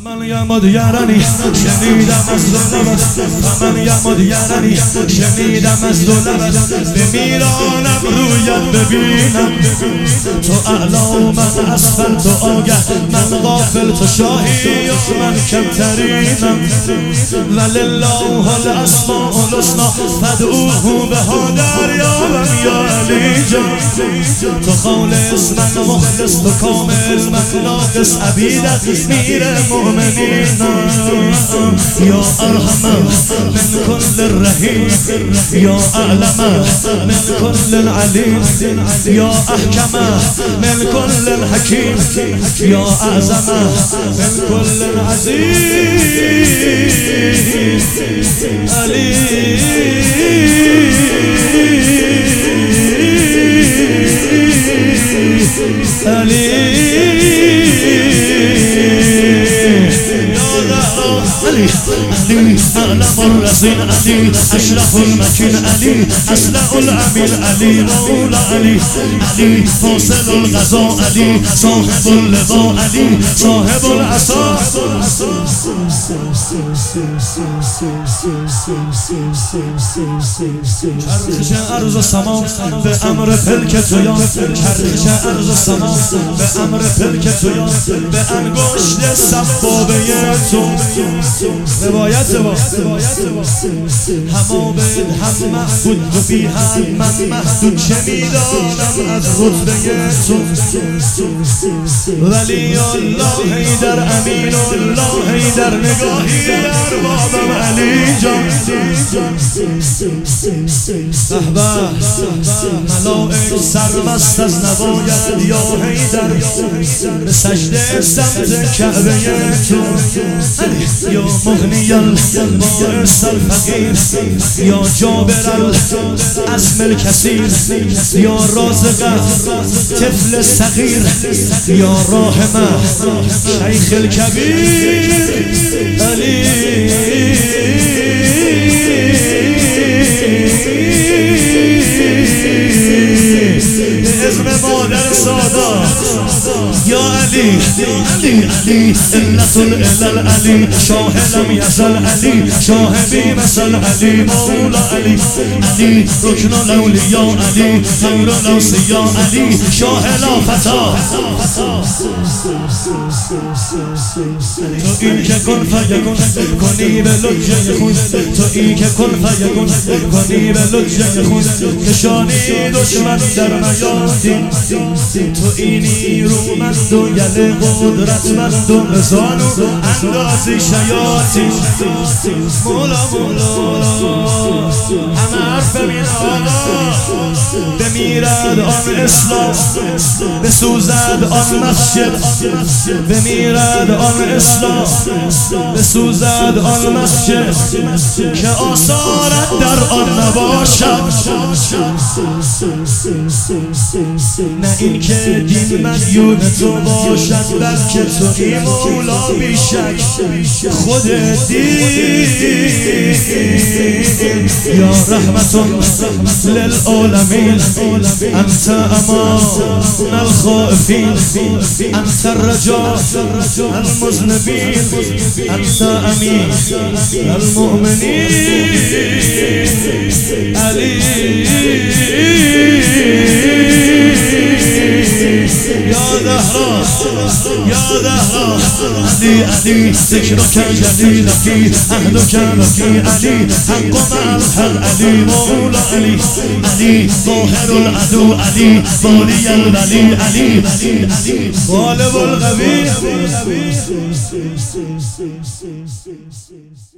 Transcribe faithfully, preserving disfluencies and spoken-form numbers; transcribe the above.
فمن یمد یرانی شنیدم از ظلمت، فمن یمد یرانی شنیدم از ظلمت، بمیرانم رویت ببینم، تو اعلا و من اسفل، تو آگه من غافل، تو شاهی و من کمترینم، ولله الاسماء الحسنی فادعوه بها دریابم یا علی جان، تو خالص من مخلص، تو کامل من ناقص، عبیدت میر مؤمنین، یا ارحم من کل رحیم، یا اعلم من کل علیم، یا احکم من کل حکیم، یا اعظم من کل عظیم علی علی علی علی اعلم الرزین علی اشرف المکین علی اسلع الامین علی مولا علی علی فاصل الغزا علی صاحب اللوا علی صاحب العصا، چرخش ارض و سما به امر پلک تویا، چرخش ارض و سما به امر پلک تویا، به انگشت سبابه تو روایت زبا همه به هم محبود و بی حد من محدود، چه میدانم از رتبه تو، ولی الله حیدر امین الله حیدر نگاهی اربابم علی جان، بهبه ملائک سرمست از نباید یا حیدر، به سجده سمت کعبه تو، یا مغنی البائس الفقیر، یا جابر العزم الکثیر، یا رازق طفل صغیر، یا راحم شیخ الکبیر علی اسم مادر سادا یا علی علی علی علت العلل علی شاه لم یزل علی شاه بی مثل علی مولا علی علی رکن الاولیا علی خیر الاوصیا علی شاه لا فتا، تو این که کن فیکون کنی به لجه خون، تو این که کن فیکون کنی به لجه خون، کشانی دشمن در میادین، تو اینی رومند و یل قدرتمند و بزان و اندازی شیاطین، مولا مولا همه حرف ببین آقا، بمیرد آن اسلام بسوزد آن مسجد، بمیرد آن اسلام بسوزد آن مسجد، که آثارت در آن نباشد، نه این که دین مدیون تو باشد، بلکه توی مولا بیشک خود دین، یا رحمت للعالمین انت امان الخائفین، انت الرجاء المذنبین، انت امین المؤمنین علی یا دهرا یا دهرا علی علی ذکرک جلیلکی عهدک وکی علی حق مع الحق علی مولا علی علی ظاهر العدو علی والی الولی علی غالب القوی.